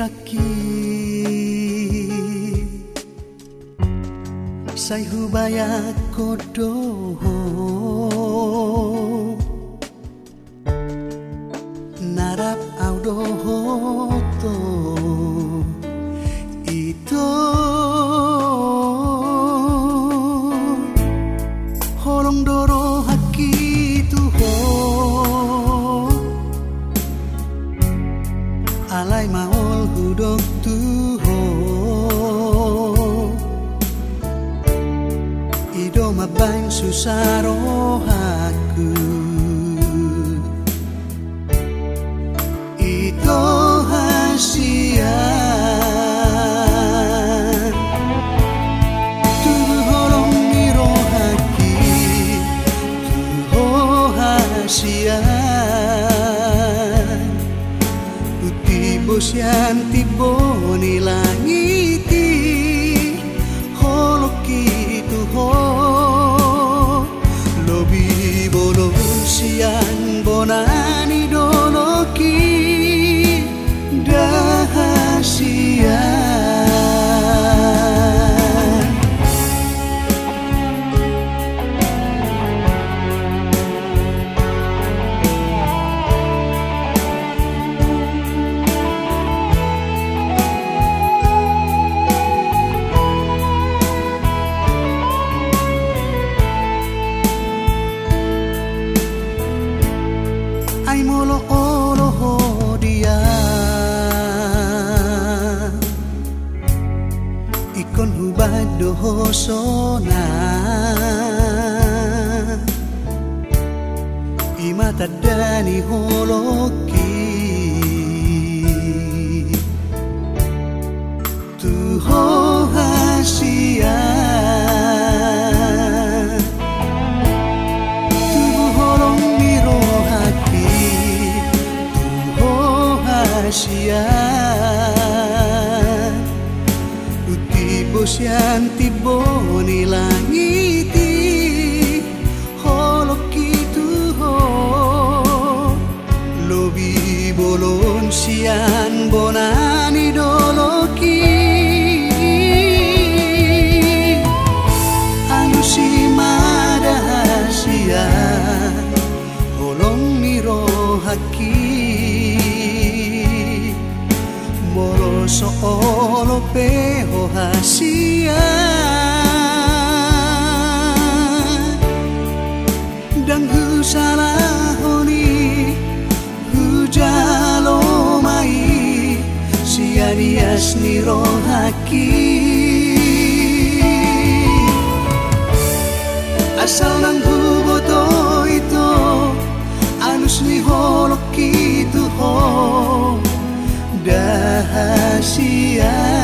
haki sai hubaya kodoho narap audoho to ito holong doro haki tuho alai maol hudok tuho ido mabain susaro haku ito hasian tubuh holong miro haki tuho hasian bosyan tiboni langiti holoki tuho lobi bolosian bonani doloki dahasian ai molo olo dia ikon hubado sona imata dani holoki tuho hasian tubuh holong miro haki hasian uti bosyan tiboni langiti holoki tuho lobi bolon sian bonani doloki anu si madahasian holong miro haki moro soolo peho hasian dang husalahoni hujalo mai sianias niro haki asal nang huboto ito anus ni holoki tuho dahasian